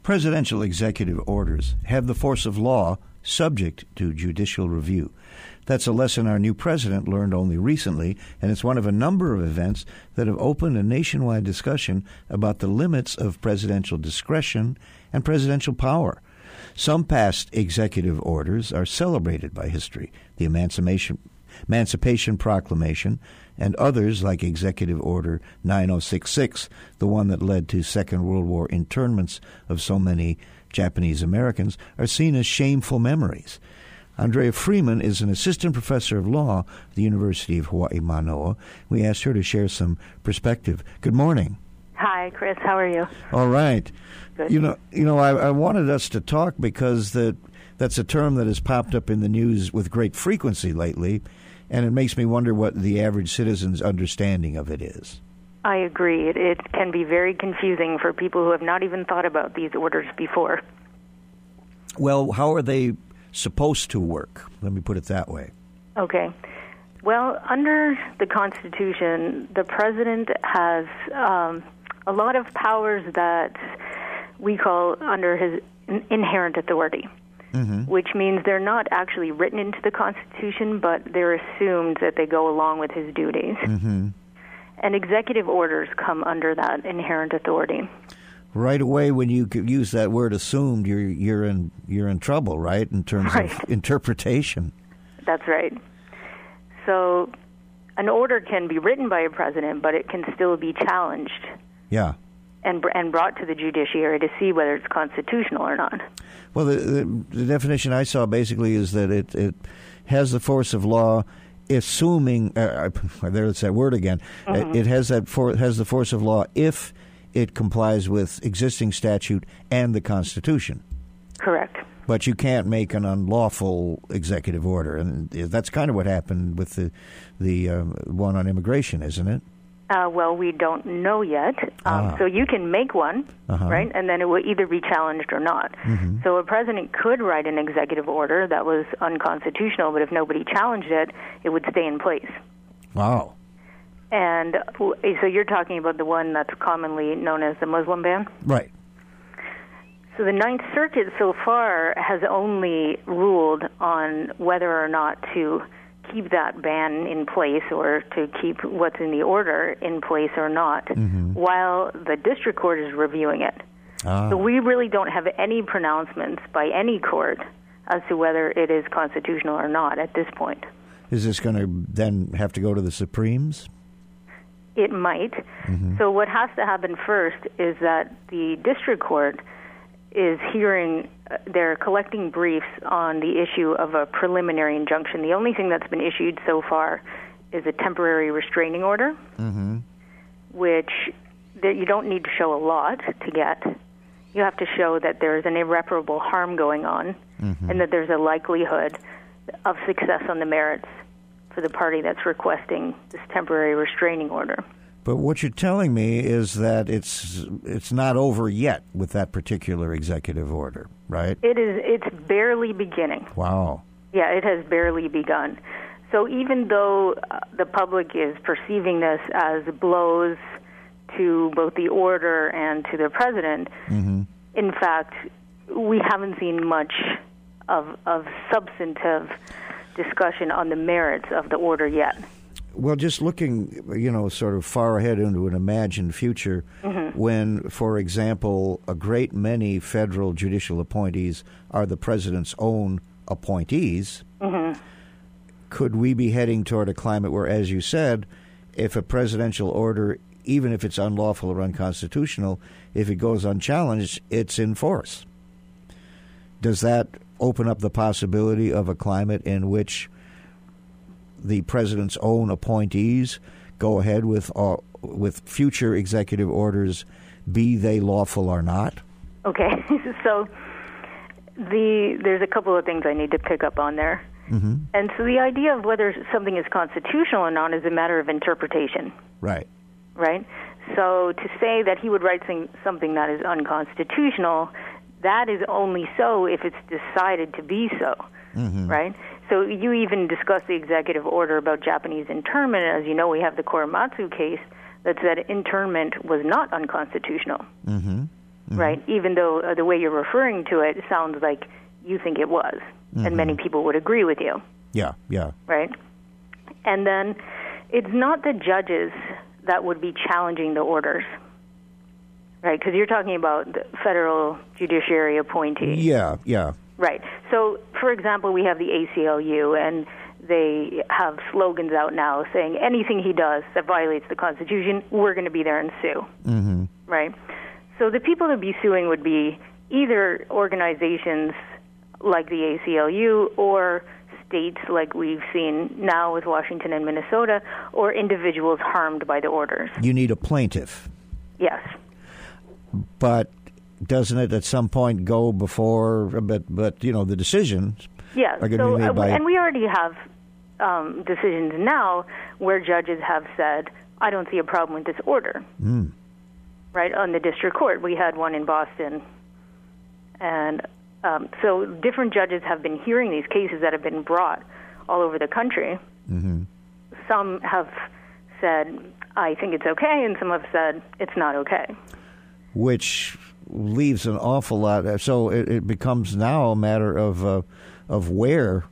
Presidential executive orders have the force of law subject to judicial review. That's a lesson our new president learned only recently, and it's one of a number of events that have opened a nationwide discussion about the limits of presidential discretion and presidential power. Some past executive orders are celebrated by history, the Emancipation Proclamation, and others like Executive Order 9066, the one that led to Second World War internments of so many Japanese Americans, are seen as shameful memories. Andrea Freeman is an assistant professor of law at the University of Hawaii, Manoa. We asked her to share some perspective. Good morning. Hi, Chris. How are you? All right. Good. I wanted us to talk because that's a term that has popped up in the news with great frequency lately, and it makes me wonder what the average citizen's understanding of it is. I agree. It can be very confusing for people who have not even thought about these orders before. Well, how are they supposed to work? Let me put it that way. Okay. Well, under the Constitution, the president has a lot of powers that we call under his inherent authority, which means they're not actually written into the Constitution, but they're assumed that they go along with his duties. And executive orders come under that inherent authority. Right away, when you use that word "assumed," you're in trouble, right? In terms of interpretation. That's right. So, an order can be written by a president, but it can still be challenged. Yeah. And brought to the judiciary to see whether it's constitutional or not. Well, the definition I saw basically is that it has the force of law, assuming. There's that word again. It has the force of law if it complies with existing statute and the Constitution. Correct. But you can't make an unlawful executive order, and that's kind of what happened with the one on immigration, isn't it? Well, we don't know yet. So you can make one, right, and then it will either be challenged or not. So a president could write an executive order that was unconstitutional, but if nobody challenged it, it would stay in place. Wow. And so you're talking about the one that's commonly known as the Muslim ban? Right. So the Ninth Circuit so far has only ruled on whether or not to keep that ban in place or to keep what's in the order in place or not, while the district court is reviewing it. So we really don't have any pronouncements by any court as to whether it is constitutional or not at this point. Is this going to then have to go to the Supremes? It might. So what has to happen first is that the district court is they're collecting briefs on the issue of a preliminary injunction. The only thing that's been issued so far is a temporary restraining order, which you don't need to show a lot to get. You have to show that there's an irreparable harm going on and that there's a likelihood of success on the merits for the party that's requesting this temporary restraining order. But what you're telling me is that it's not over yet with that particular executive order, right? It is. It's barely beginning. Wow. Yeah, it has barely begun. So even though the public is perceiving this as blows to both the order and to the president, in fact, we haven't seen much of substantive discussion on the merits of the order yet. Well, just looking, sort of far ahead into an imagined future, when, for example, a great many federal judicial appointees are the president's own appointees, could we be heading toward a climate where, as you said, if a presidential order, even if it's unlawful or unconstitutional, if it goes unchallenged, it's in force? Does that open up the possibility of a climate in which the president's own appointees go ahead with future executive orders, be they lawful or not? Okay, so there's a couple of things I need to pick up on there. And so the idea of whether something is constitutional or not is a matter of interpretation. Right. Right? So to say that he would write something that is unconstitutional, that is only so if it's decided to be so, right? So you even discussed the executive order about Japanese internment. As you know, we have the Korematsu case that said internment was not unconstitutional. right? Even though the way you're referring to it sounds like you think it was, and many people would agree with you. Yeah, yeah. Right? And then it's not the judges that would be challenging the orders, right? Because you're talking about the federal judiciary appointee. Yeah, yeah. Right. So, for example, we have the ACLU, and they have slogans out now saying anything he does that violates the Constitution, we're going to be there and sue. Mm-hmm. Right? So the people to be suing would be either organizations like the ACLU or states like we've seen now with Washington and Minnesota, or individuals harmed by the orders. You need a plaintiff. Yes. But doesn't it at some point go before, but you know, the decisions yeah, are going to be made by... And we already have decisions now where judges have said, I don't see a problem with this order. Right, on the district court. We had one in Boston. And so different judges have been hearing these cases that have been brought all over the country. Mm-hmm. Some have said, I think it's okay, and some have said, it's not okay. Which leaves an awful lot. So it becomes now a matter of where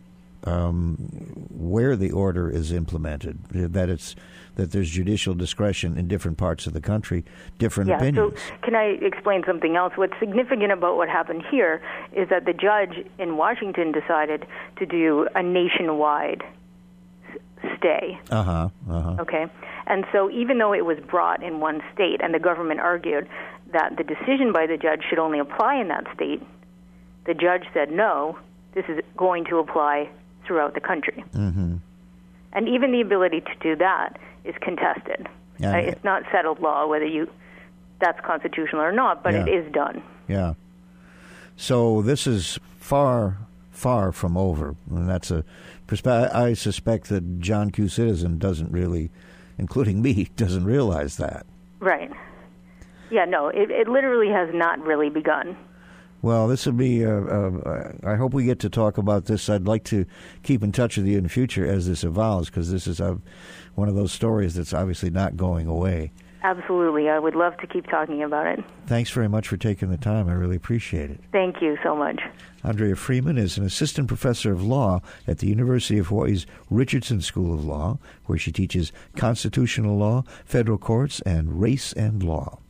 the order is implemented, that there's judicial discretion in different parts of the country, different opinions. So can I explain something else? What's significant about what happened here is that the judge in Washington decided to do a nationwide stay. Okay? And so even though it was brought in one state and the government argued that the decision by the judge should only apply in that state, the judge said, no, this is going to apply throughout the country. Mm-hmm. And even the ability to do that is contested. Yeah. It's not settled law whether that's constitutional or not, but it is done. Yeah. So this is far, far from over. And that's I suspect that John Q. Citizen doesn't really, including me, doesn't realize that. Right. Yeah, no, it literally has not really begun. Well, this will be, I hope we get to talk about this. I'd like to keep in touch with you in the future as this evolves, because this is one of those stories that's obviously not going away. Absolutely. I would love to keep talking about it. Thanks very much for taking the time. I really appreciate it. Thank you so much. Andrea Freeman is an assistant professor of law at the University of Hawaii's Richardson School of Law, where she teaches constitutional law, federal courts, and race and law.